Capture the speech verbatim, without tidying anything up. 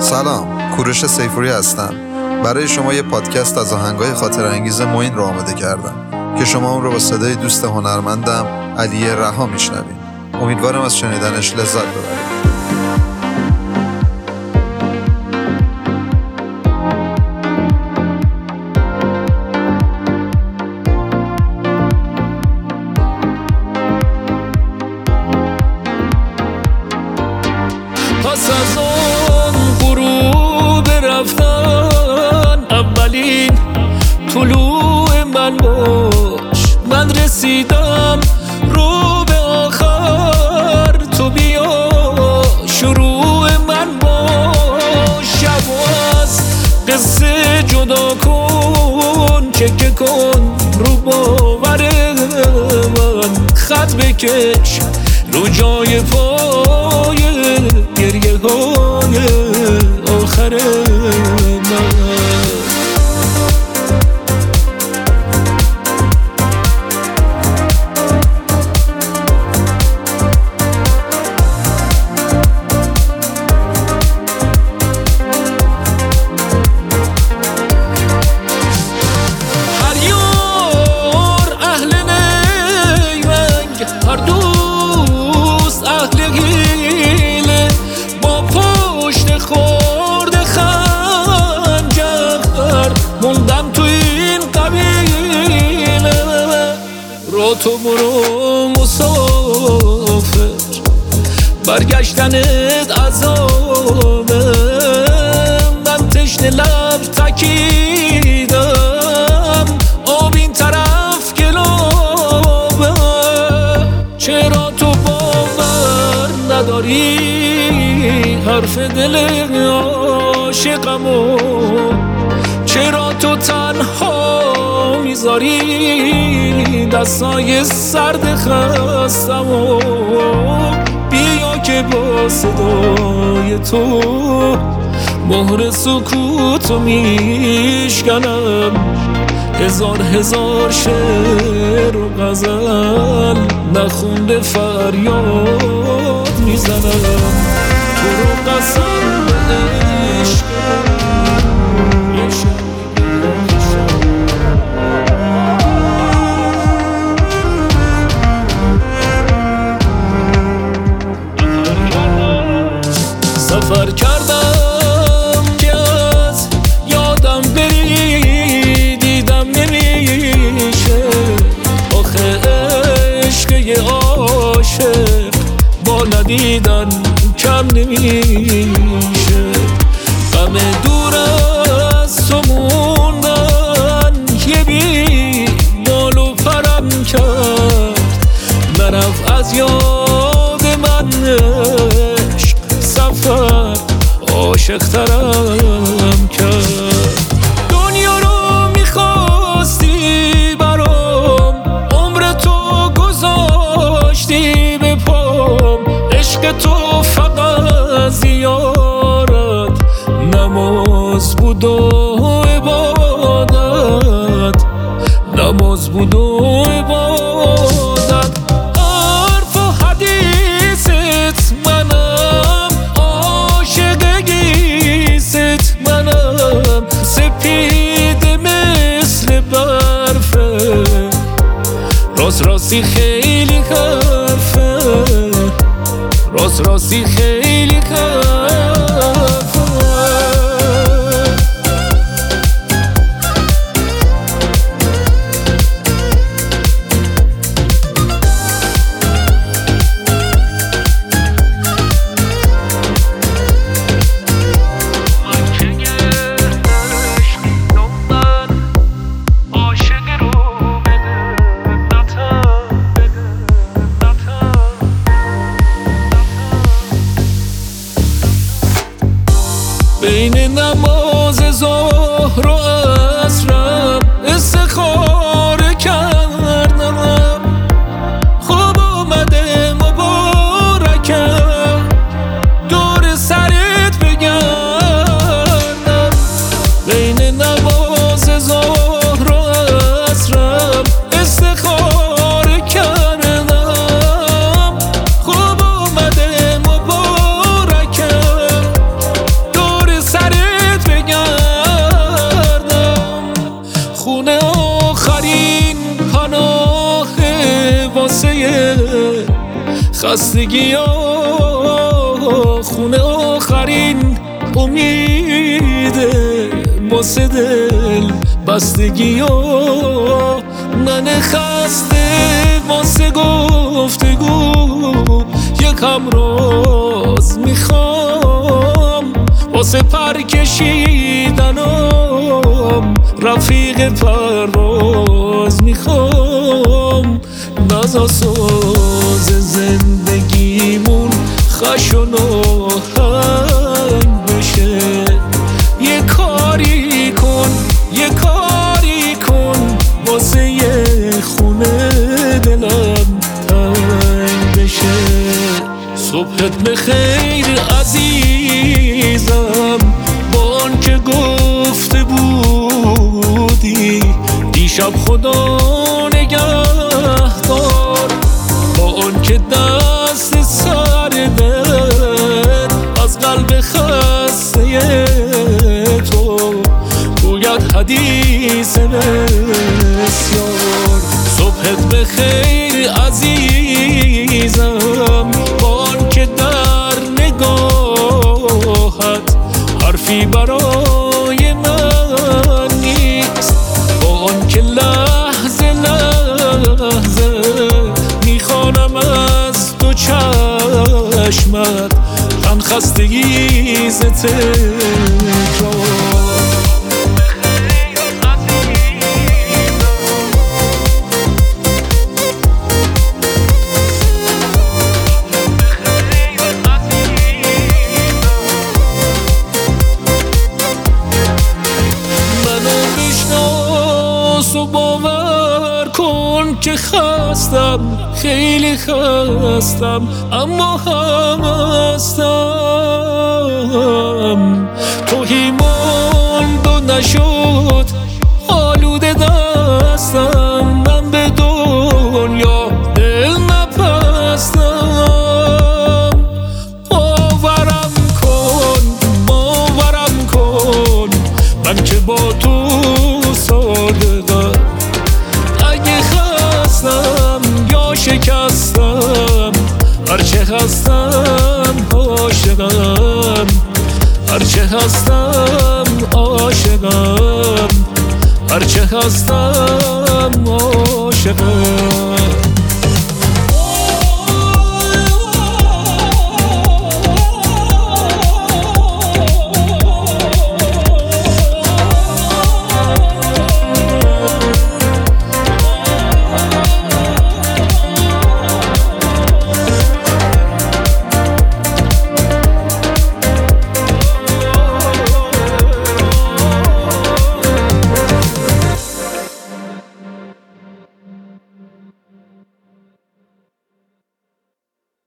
سلام، کوروش سیفوری هستم. برای شما یه پادکست از آهنگای خاطر انگیز معین رو آماده کردم که شما اون رو با صدای دوست هنرمندم علی رها میشنوید. امیدوارم از شنیدنش لذت ببرید. پس از اون غروب رفتن اولین طلوع من باش، من رسیدم رو به آخر، تو بیا شروع من باش. شب از قصه جدا کن، چکه کن رو باور من، خط بکش رو جای پای گریه های آخر من. هر یار اهل نیرنگ، هر دوست اهل حیله، با پشت خورده خنجر موندم تو این قبیله. رو تو برو مسافر، برگشتنت عذابه، من تشنه لب تکیدم، آب این طرف گلابه. چرا تو باور نداری حرف دل عاشقمو؟ چرا تو تنها میذاری دستای سرد خستمو؟ بیا که با صدای تو مهر سکوتو میشکنم، هزار هزار شعر و غزل نخونده فریاد میزنم، تو رو قسم به عشقم. سفر کردم که از یادم بری، دیدم نمیشه آخه عشق یه عاشق با ندیدن کم نمیشه. غم دور از تو موندن یه بی بال و پرم کرد، نرفت از یاد من عشق، سفر عاشق ترم کرد. دنیا رو میخواستی برام، عمر تو گذاشتی به پام، عشق تو فقط زیارت نماز بود و عبادت، نماز بود و عبادت. حرف و حدیثت منم، عاشق گیست منم، سپید مثل برفه، راست راستی خیلی حرفه، راست راستی خیلی حرفه. بین نماز ظهر و عصرم استخاره کردم، خوب اومده مبارکم دور سرت بگردم. بین نماز ظهر و عصرم استخاره کردم، خوب اومده مبارکم دور واسه خستگی ها خونه آخرین امیده واسه دل بستگی ها من خسته واسه گفتگو یک همراز میخوام واسه پر کشیدنم رفیق پرواز میخوام نزا ساز زندگیمون خشن و هنگ بشه یه کاری کن یه کاری کن واسه یه خونه دلم تنگ بشه صبحت بخیر عزیزم با آن که گفته بودی دیشب خدا نگهدار با آن که دست سردت از قلب خسته تو گوید حدیث بسیار صبحت بخیر عزیزم با آن که در نگاهت حرفی برای من نیست با آن که لحظه لحظه میخوانم از تو چشمت تن خستگی ز تکرار و باور کن که خستم خیلی خستم اما هم هستم توهی ماند و نشد آلوده دستم من به دنیا دل نپستم باورم کن باورم کن من که با تو صادقم اگه خستم یا شکستم هرچه هستم عاشقم هرچه هستم عاشقم هرچه هستم عاشقم